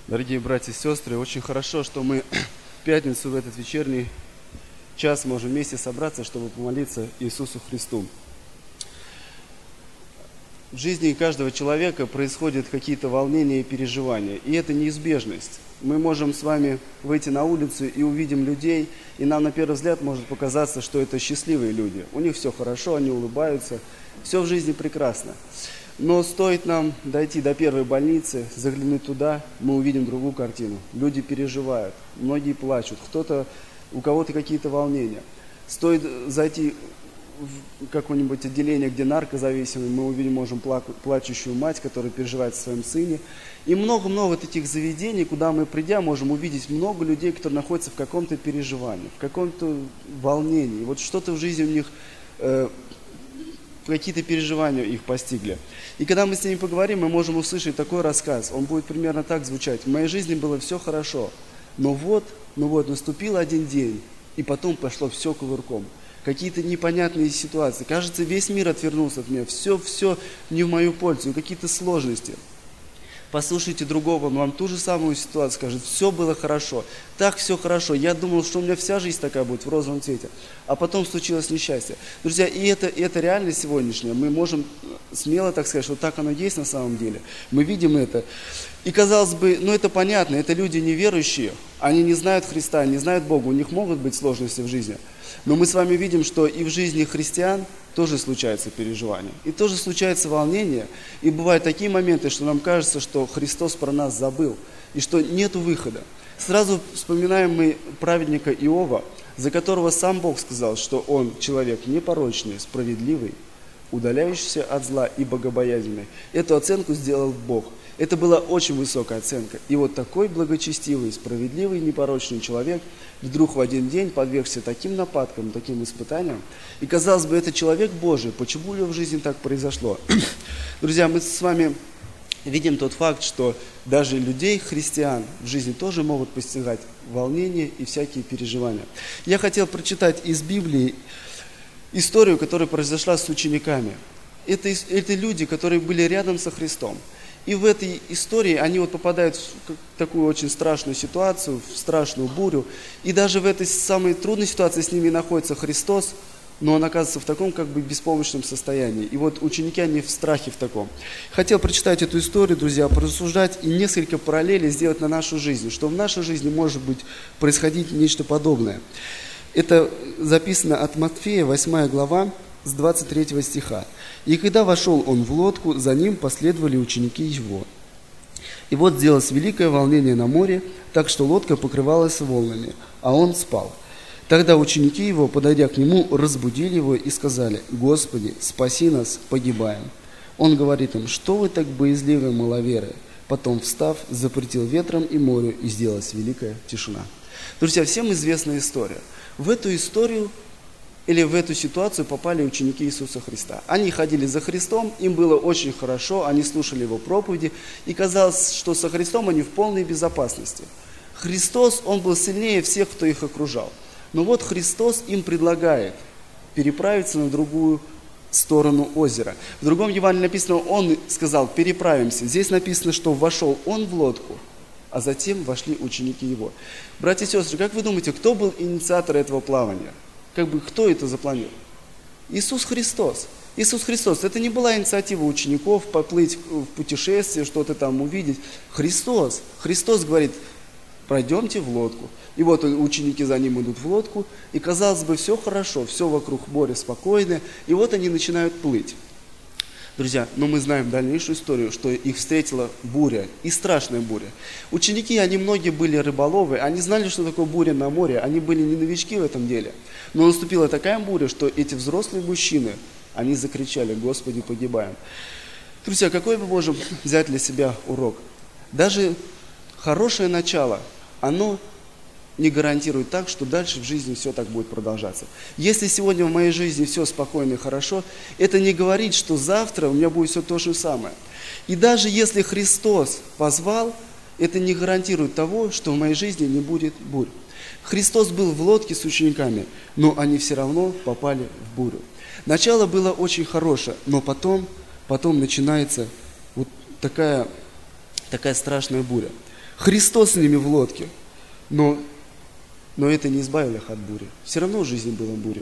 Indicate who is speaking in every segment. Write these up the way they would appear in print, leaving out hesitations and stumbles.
Speaker 1: Дорогие братья и сестры, очень хорошо, что мы в пятницу в этот вечерний час можем вместе собраться, чтобы помолиться Иисусу Христу. В жизни каждого человека происходят какие-то волнения и переживания, и это неизбежность. Мы можем с вами выйти на улицу и увидим людей, и нам на первый взгляд может показаться, что это счастливые люди. У них все хорошо, они улыбаются, все в жизни прекрасно. Но стоит нам дойти до первой больницы, заглянуть туда, мы увидим другую картину. Люди переживают, многие плачут, у кого-то какие-то волнения. Стоит зайти в какое-нибудь отделение, где наркозависимые, мы увидим, можем плачущую мать, которая переживает о своем сыне. И много-много таких заведений, куда мы, придя, можем увидеть много людей, которые находятся в каком-то переживании, в каком-то волнении. Вот что-то в жизни у них, какие-то переживания их постигли. И когда мы с ними поговорим, мы можем услышать такой рассказ. Он будет примерно так звучать. В моей жизни было все хорошо, но вот, наступил один день, и потом пошло все кувырком. Какие-то непонятные ситуации. Кажется, весь мир отвернулся от меня. Все не в мою пользу. Какие-то сложности. Послушайте другого, он вам ту же самую ситуацию скажет. Все было хорошо. Так все хорошо. Я думал, что у меня вся жизнь такая будет в розовом цвете. А потом случилось несчастье. Друзья, и это реальность сегодняшняя. Мы можем смело так сказать, что так оно есть на самом деле. Мы видим это. И казалось бы, это понятно. Это люди неверующие. Они не знают Христа, не знают Бога. У них могут быть сложности в жизни. Но мы с вами видим, что и в жизни христиан тоже случаются переживания. И тоже случается волнение. И бывают такие моменты, что нам кажется, что Христос про нас забыл. И что нет выхода. Сразу вспоминаем мы праведника Иова, за которого сам Бог сказал, что он человек непорочный, справедливый, удаляющийся от зла и богобоязненный. Эту оценку сделал Бог. Это была очень высокая оценка. И вот такой благочестивый, справедливый, непорочный человек вдруг в один день подвергся таким нападкам, таким испытаниям. И казалось бы, это человек Божий. Почему у него в жизни так произошло? Друзья, мы с вами видим тот факт, что даже людей, христиан, в жизни тоже могут постигать волнения и всякие переживания. Я хотел прочитать из Библии историю, которая произошла с учениками. Это люди, которые были рядом со Христом. И в этой истории они попадают в такую очень страшную ситуацию, в страшную бурю. И даже в этой самой трудной ситуации с ними находится Христос, но он оказывается в таком беспомощном состоянии. И вот ученики, они в страхе в таком. Хотел прочитать эту историю, друзья, порассуждать и несколько параллелей сделать на нашу жизнь, что в нашей жизни может быть происходить нечто подобное. Это записано от Матфея, 8 глава, с 23 стиха. «И когда вошел он в лодку, за ним последовали ученики его. И вот сделалось великое волнение на море, так что лодка покрывалась волнами, а он спал. Тогда ученики его, подойдя к нему, разбудили его и сказали: „Господи, спаси нас, погибаем“. Он говорит им: „Что вы так боязливы, маловеры?“ Потом, встав, запретил ветром и морю, и сделалась великая тишина». Друзья, всем известная история. В эту историю или в эту ситуацию попали ученики Иисуса Христа. Они ходили за Христом, им было очень хорошо, они слушали Его проповеди, и казалось, что со Христом они в полной безопасности. Христос, Он был сильнее всех, кто их окружал. Но вот Христос им предлагает переправиться на другую сторону озера. В другом Евангелии написано, Он сказал: «Переправимся». Здесь написано, что вошел Он в лодку, а затем вошли ученики Его. Братья и сестры, как вы думаете, кто был инициатор этого плавания? Кто это запланировал? Иисус Христос. Иисус Христос. Это не была инициатива учеников поплыть в путешествие, что-то там увидеть. Христос. Христос говорит: пройдемте в лодку. И вот ученики за ним идут в лодку, и казалось бы, все хорошо, все вокруг моря спокойно, и вот они начинают плыть. Друзья, но мы знаем дальнейшую историю, что их встретила буря, и страшная буря. Ученики, они многие были рыболовы, они знали, что такое буря на море, они были не новички в этом деле. Но наступила такая буря, что эти взрослые мужчины, они закричали: «Господи, погибаем». Друзья, какой мы можем взять для себя урок? Даже хорошее начало, оно не гарантирует так, что дальше в жизни все так будет продолжаться. Если сегодня в моей жизни все спокойно и хорошо, это не говорит, что завтра у меня будет все то же самое. И даже если Христос позвал, это не гарантирует того, что в моей жизни не будет бурь. Христос был в лодке с учениками, но они все равно попали в бурю. Начало было очень хорошее, но потом начинается вот такая страшная буря. Христос с ними в лодке. Но это не избавило их от бури. Все равно в жизни была буря.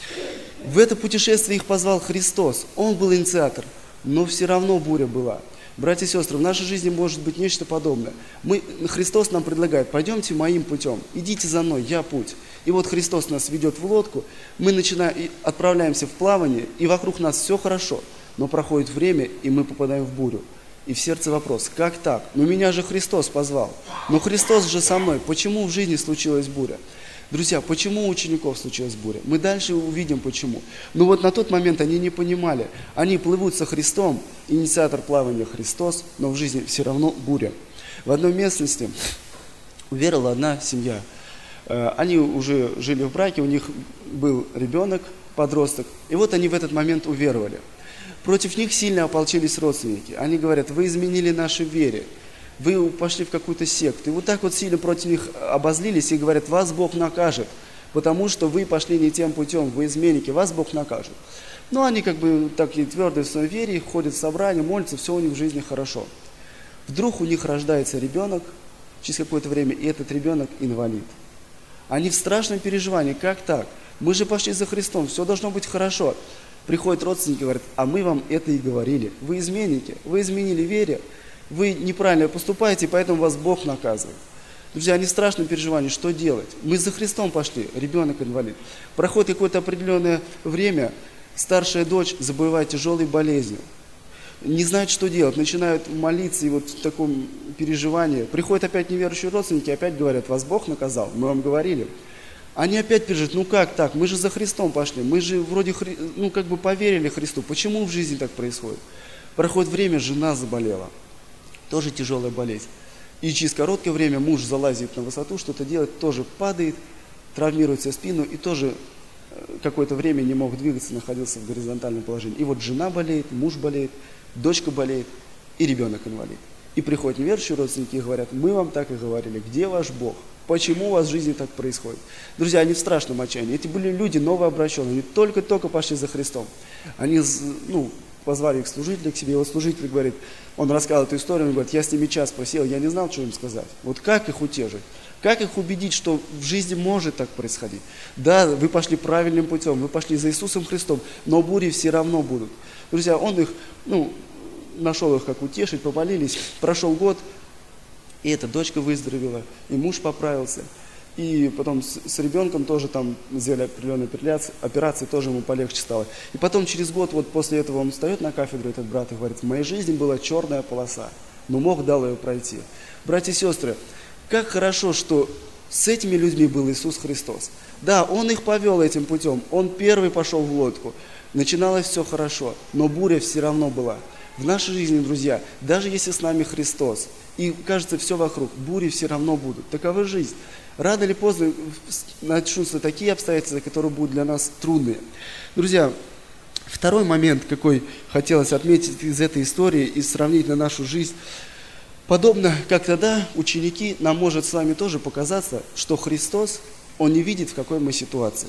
Speaker 1: В это путешествие их позвал Христос. Он был инициатор, но все равно буря была. Братья и сестры, в нашей жизни может быть нечто подобное. Христос нам предлагает: пойдемте моим путем, идите за мной, я путь. И вот Христос нас ведет в лодку, мы отправляемся в плавание, и вокруг нас все хорошо, но проходит время, и мы попадаем в бурю. И в сердце вопрос: как так? Но меня же Христос позвал. Но Христос же со мной. Почему в жизни случилась буря? Друзья, почему у учеников случилась буря? Мы дальше увидим почему. Но вот на тот момент они не понимали. Они плывут со Христом, инициатор плавания Христос, но в жизни все равно буря. В одной местности уверовала одна семья. Они уже жили в браке, у них был ребенок, подросток. И вот они в этот момент уверовали. Против них сильно ополчились родственники. Они говорят: вы изменили нашей вере. Вы пошли в какую-то секту. И вот так вот сильно против них обозлились и говорят: вас Бог накажет, потому что вы пошли не тем путем, вы изменники, вас Бог накажет. Но они как бы такие твердые в своей вере, ходят в собрание, молятся, все у них в жизни хорошо. Вдруг у них рождается ребенок через какое-то время, и этот ребенок инвалид. Они в страшном переживании: как так? Мы же пошли за Христом, все должно быть хорошо. Приходят родственники и говорят: а мы вам это и говорили. Вы изменники, вы изменили вере. Вы неправильно поступаете, поэтому вас Бог наказывает. Друзья, они в страшном переживании, что делать? Мы за Христом пошли, ребенок инвалид. Проходит какое-то определенное время, старшая дочь заболевает тяжелой болезнью. Не знают, что делать, начинают молиться, и вот в таком переживании. Приходят опять неверующие родственники, опять говорят: вас Бог наказал, мы вам говорили. Они опять переживают: ну как так, мы же за Христом пошли, мы же вроде поверили Христу, почему в жизни так происходит? Проходит время, жена заболела. Тоже тяжелая болезнь. И через короткое время муж залазит на высоту, что-то делает, тоже падает, травмирует себе спину и тоже какое-то время не мог двигаться, находился в горизонтальном положении. И вот жена болеет, муж болеет, дочка болеет и ребенок инвалид. И приходят неверующие родственники и говорят: мы вам так и говорили, где ваш Бог? Почему у вас в жизни так происходит? Друзья, они в страшном отчаянии. Эти были люди новообращенные, они только-только пошли за Христом. Они, позвали их служителя к себе, и вот служитель говорит, он рассказал эту историю, он говорит: я с ними час посидел, я не знал, что им сказать. Вот как их утешить? Как их убедить, что в жизни может так происходить? Да, вы пошли правильным путем, вы пошли за Иисусом Христом, но бури все равно будут. Друзья, он их, нашел их, как утешить, помолились. Прошел год, и эта дочка выздоровела, и муж поправился. И потом с ребенком тоже там сделали определенные операции, тоже ему полегче стало. И потом через год, вот после этого он встает на кафедру, этот брат, и говорит: в моей жизни была черная полоса, но Бог дал ее пройти. Братья и сестры, как хорошо, что с этими людьми был Иисус Христос. Да, Он их повел этим путем, Он первый пошел в лодку. Начиналось все хорошо, но буря все равно была. В нашей жизни, друзья, даже если с нами Христос, и кажется все вокруг, бури все равно будут. Такова жизнь. Рано или поздно начнутся такие обстоятельства, которые будут для нас трудные. Друзья, второй момент, какой хотелось отметить из этой истории и сравнить на нашу жизнь. Подобно как тогда ученики, нам может с вами тоже показаться, что Христос, Он не видит, в какой мы ситуации.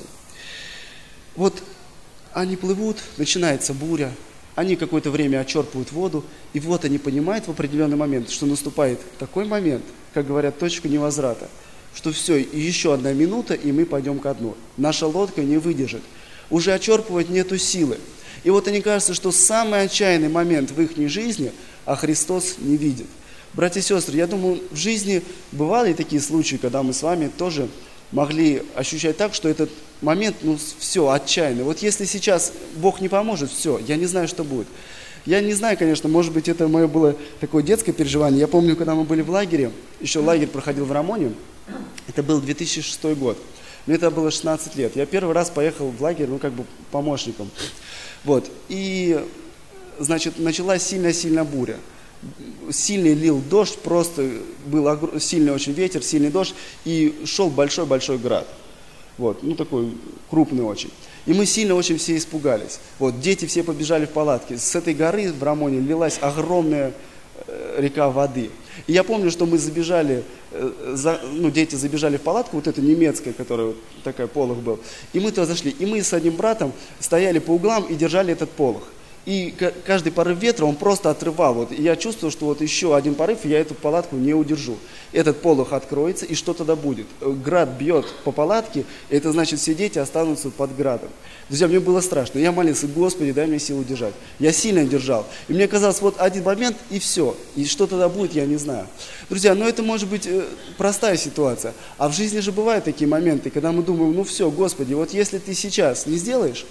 Speaker 1: Вот они плывут, начинается буря, они какое-то время отчерпывают воду, и вот они понимают в определенный момент, что наступает такой момент, как говорят, точка невозврата, что все, еще одна минута, и мы пойдем ко дну. Наша лодка не выдержит. Уже отчерпывать нету силы. И вот они кажется, что самый отчаянный момент в их жизни, а Христос не видит. Братья и сестры, я думаю, в жизни бывали такие случаи, когда мы с вами тоже могли ощущать так, что этот момент, все, отчаянный. Вот если сейчас Бог не поможет, все, я не знаю, что будет. Я не знаю, конечно, может быть, это мое было такое детское переживание. Я помню, когда мы были в лагере, еще лагерь проходил в Рамоне, это был 2006 год. Мне это было 16 лет. Я первый раз поехал в лагерь, помощником. Вот. И, началась сильная буря. Сильный лил дождь, просто был сильный очень ветер, сильный дождь, и шел большой-большой град. Вот, такой крупный очень. И мы сильно очень все испугались. Вот, дети все побежали в палатки. С этой горы в Рамоне лилась огромная река воды. И я помню, что мы забежали, дети забежали в палатку, вот эту немецкая, которая такая полог был. И мы туда зашли. И мы с одним братом стояли по углам и держали этот полог. И каждый порыв ветра, он просто отрывал. Вот, и я чувствовал, что вот еще один порыв, и я эту палатку не удержу. Этот полог откроется, и что тогда будет? Град бьет по палатке, и это значит, все дети останутся под градом. Друзья, мне было страшно. Я молился: Господи, дай мне силу держать. Я сильно держал. И мне казалось, вот один момент, и все. И что тогда будет, я не знаю. Друзья, но это может быть простая ситуация. А в жизни же бывают такие моменты, когда мы думаем: ну все, Господи, вот если ты сейчас не сделаешь,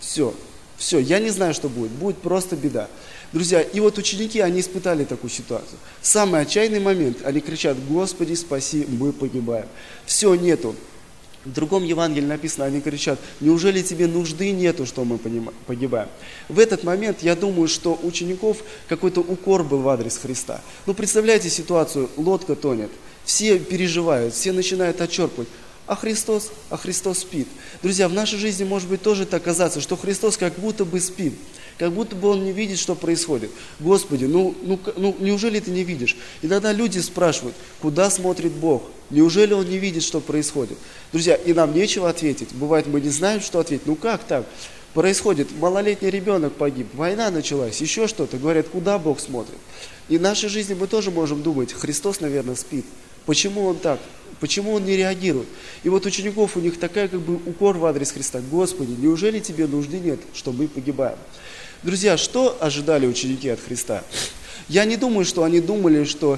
Speaker 1: все, я не знаю, что будет просто беда. Друзья, и вот ученики, они испытали такую ситуацию. В самый отчаянный момент они кричат: Господи, спаси, мы погибаем. Все, нету. В другом Евангелии написано, они кричат: неужели тебе нужды нету, что мы погибаем? В этот момент я думаю, что у учеников какой-то укор был в адрес Христа. Ну, представляете ситуацию, лодка тонет, все переживают, все начинают отчерпывать. А Христос спит. Друзья, в нашей жизни может быть тоже так казаться, что Христос как будто бы спит, как будто бы Он не видит, что происходит. Господи, неужели ты не видишь? И тогда люди спрашивают: куда смотрит Бог? Неужели Он не видит, что происходит? Друзья, и нам нечего ответить. Бывает, мы не знаем, что ответить. Ну как так? Происходит, малолетний ребенок погиб, война началась, еще что-то. Говорят: куда Бог смотрит? И в нашей жизни мы тоже можем думать: Христос, наверное, спит. Почему Он так? Почему Он не реагирует? И вот учеников, у них такая как бы укор в адрес Христа: Господи, неужели тебе нужды нет, что мы погибаем? Друзья, что ожидали ученики от Христа? Я не думаю, что они думали, что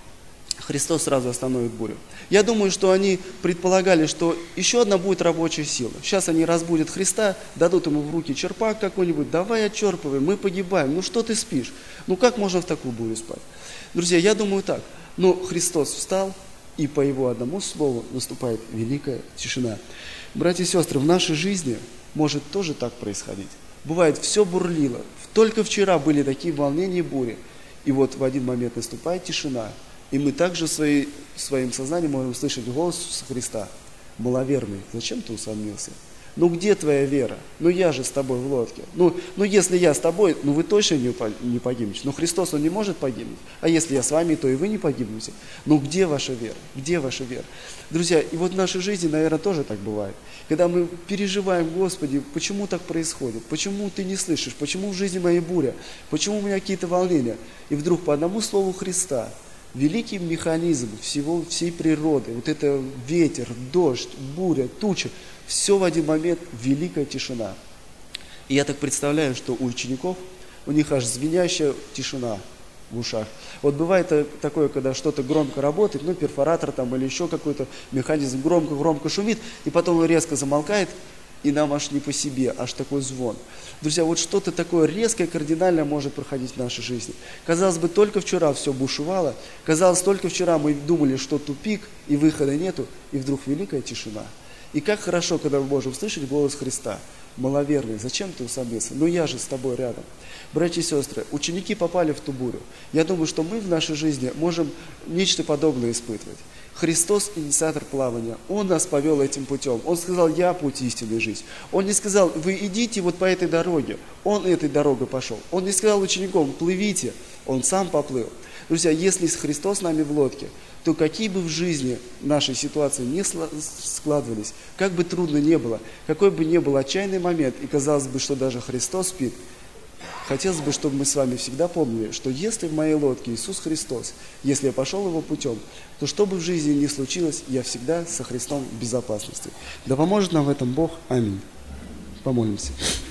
Speaker 1: Христос сразу остановит бурю. Я думаю, что они предполагали, что еще одна будет рабочая сила. Сейчас они разбудят Христа, дадут ему в руки черпак какой-нибудь: давай отчерпывай, мы погибаем. Ну что ты спишь? Ну как можно в такую бурю спать? Друзья, я думаю так. Но Христос встал, и по Его одному слову наступает великая тишина. Братья и сестры, в нашей жизни может тоже так происходить. Бывает, все бурлило. Только вчера были такие волнения и бури. И вот в один момент наступает тишина. И мы также своим сознанием можем слышать голос Христа: маловерный, зачем ты усомнился? Ну где твоя вера? Ну я же с тобой в лодке. Ну если я с тобой, вы точно не погибнете. Но Христос, Он не может погибнуть. А если я с вами, то и вы не погибнете. Ну где ваша вера? Где ваша вера? Друзья, и вот в нашей жизни, наверное, тоже так бывает. Когда мы переживаем: Господи, почему так происходит? Почему ты не слышишь? Почему в жизни моей буря? Почему у меня какие-то волнения? И вдруг по одному слову Христа, великий механизм всей природы, вот это ветер, дождь, буря, туча, все в один момент великая тишина. И я так представляю, что у учеников, у них аж звенящая тишина в ушах. Вот бывает такое, когда что-то громко работает, перфоратор там или еще какой-то механизм громко шумит, и потом он резко замолкает, и нам аж не по себе, аж такой звон. Друзья, вот что-то такое резкое, кардинальное может проходить в нашей жизни. Казалось бы, только вчера все бушевало, казалось, только вчера мы думали, что тупик и выхода нету, и вдруг великая тишина. И как хорошо, когда мы можем слышать голос Христа: маловерный, зачем ты усомнился? Я же с тобой рядом. Братья и сестры, ученики попали в ту бурю. Я думаю, что мы в нашей жизни можем нечто подобное испытывать. Христос – инициатор плавания. Он нас повел этим путем. Он сказал: я путь истинной жизни. Он не сказал: вы идите вот по этой дороге. Он этой дорогой пошел. Он не сказал ученикам: плывите. Он сам поплыл. Друзья, если Христос с нами в лодке, то какие бы в жизни нашей ситуации не складывались, как бы трудно не было, какой бы ни был отчаянный момент, и казалось бы, что даже Христос спит, хотелось бы, чтобы мы с вами всегда помнили, что если в моей лодке Иисус Христос, если я пошел Его путем, то что бы в жизни ни случилось, я всегда со Христом в безопасности. Да поможет нам в этом Бог. Аминь. Помолимся.